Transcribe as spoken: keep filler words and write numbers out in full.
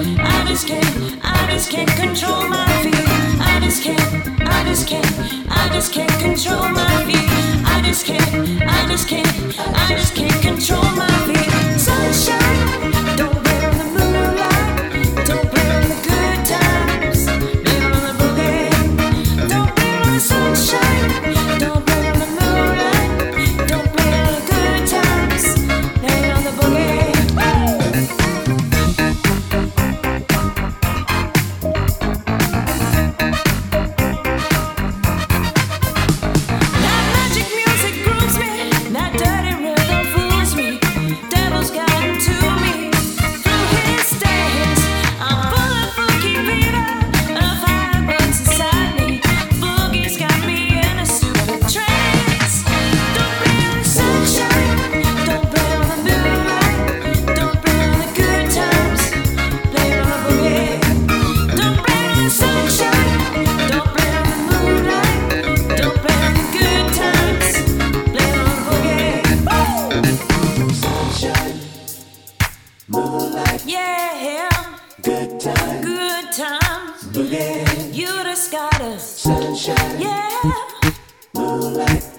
I just can't, I just can't control my feet. I just can't, I just can't, I just can't control my feet. I just can't, I just can't, I just can't control my feet. Sunshine, don't blame on the moonlight, don't blame on the good times, blame on the boogie. Don't blame on the sunshine, don't blame on the moonlight, don't blame on the good times, blame on the boogie. Yeah, good times, good times, boogie. You just got us, sunshine, yeah, moonlight.